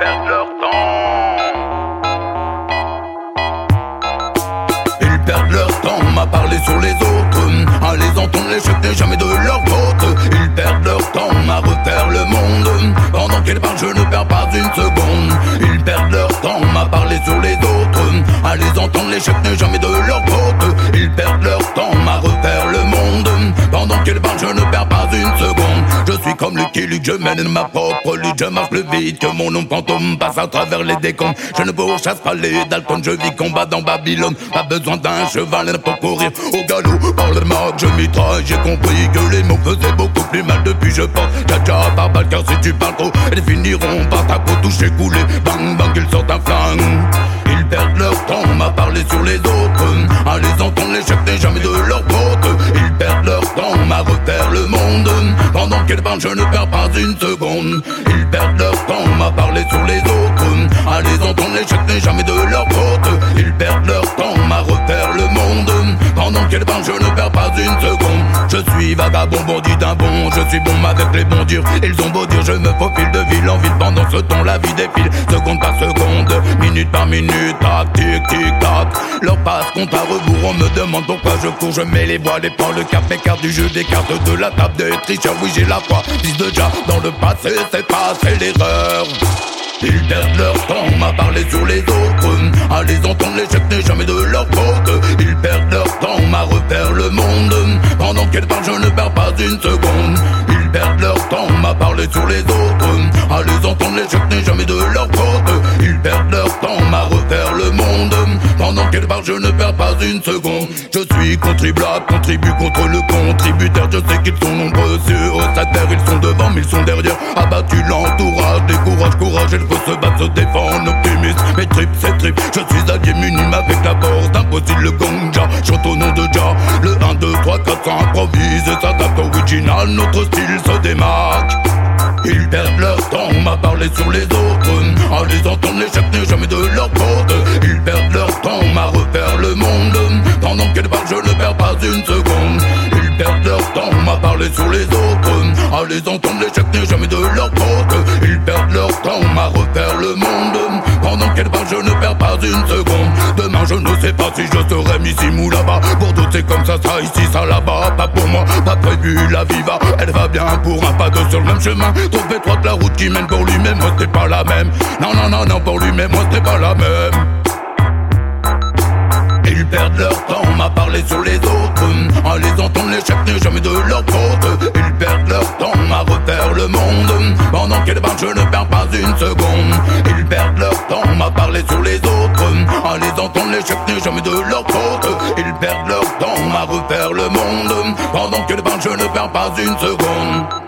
perdent leur temps. Ils perdent leur temps à parler sur les autres, à les entendre l'échec n'est jamais de leur faute. Ils perdent leur temps à refaire le monde, pendant qu'ils parlent je ne perds pas une seconde. Ils perdent leur temps à parler sur les autres, à les entendre l'échec n'est jamais de leur faute. Ils perdent leur temps à refaire le monde, pendant qu'ils parlent je ne perds pas une seconde. Je suis comme Lucky Luke, je mène ma propre lutte. Je marche plus vite que mon nom fantôme passe à travers les décombres. Je ne pourchasse pas les Dalton, je vis combat dans Babylone. Pas besoin d'un cheval pour courir au galop. Par le mag je mitraille, j'ai compris que les mots faisaient beaucoup plus mal depuis je pense. Tcha par balle car si tu parles trop, elles finiront par ta peau toucher couler. Bang bang ils sortent un flingue. Ils perdent leur temps à parler sur les autres, à les entendre l'échec n'est jamais de leur faute. Ils perdent leur temps à refaire le monde, pendant qu'ils parlent je ne perds pas une seconde. Ils perdent leur temps à parler sur les autres, à les entendre l'échec n'est jamais de leur faute. Ils perdent leur temps à refaire le monde, pendant qu'ils parlent je ne perds pas une seconde. Je suis vagabond, bandit d'un bon, je suis bon avec les bons durs. Ils ont beau dire je me faufile de ville en ville, pendant ce temps la vie défile, seconde par seconde, minute par minute, tac, tic, tic, tac. Leur passe compte à rebours, on me demande pourquoi je cours. Je mets les voiles et prends le cap, m'écarte du jeu des cartes de la table des tricheurs. Oui j'ai la foi, fils de Jah, dans le passé c'est passé l'erreur. Ils perdent leur temps à parler sur les autres, à les entendre l'échec n'est jamais de leur faute. Ils perdent leur temps à refaire le monde, pendant qu'ils parlent je ne perds pas une seconde. Ils perdent leur temps à parler sur les autres, à les entendre l'échec n'est jamais de leur faute. Ils perdent leur temps à refaire le monde, pendant qu'ils parlent je ne perds pas une seconde. Je suis contribuable, contribue contre le contributeur. Je sais qu'ils sont nombreux sur cette terre, ils sont devant mais ils sont derrière. Abattu l'entourage, décourage, courage, il faut se battre, se défendre, optimiste. Mes tripes, c'est trip, je suis allié minime avec la force d'impossible, le gong-ja. Chante au nom de Jah, le 1, 2, 3, 4 improvise et s'adapte original, notre style se démarque. Ils perdent leur temps à parler sur les autres, à les entendre l'échec n'est jamais de leur faute. Ils perdent leur temps à refaire le monde, pendant qu'ils parlent je ne perds pas une seconde. Ils perdent leur temps à parler sur les autres, à les entendre l'échec n'est jamais de leur faute. Ils perdent leur temps à refaire le monde, pendant qu'ils parlent je ne perds pas une seconde. Demain je ne sais pas si je serai ici ou là-bas. Pour d'autres c'est comme ça ici, ça là-bas. Pas pour moi, pas prévu, la vie va, elle va bien pour un pas deux sur le même chemin. Trop étroite la route qui mène pour lui-même, moi c'est pas la même. Non non non non pour lui-même, moi c'est pas la même. Ils perdent leur temps à parler sur les autres, à les entendre l'échec n'est jamais de leur faute. Ils perdent leur temps à refaire le monde, pendant qu'ils parlent je ne perds pas une seconde. Ils perdent leur temps à parler sur les autres, à les entendre l'échec n'est jamais de leur faute. Ils perdent leur temps à refaire le monde, pendant qu'ils parlent je ne perds pas une seconde.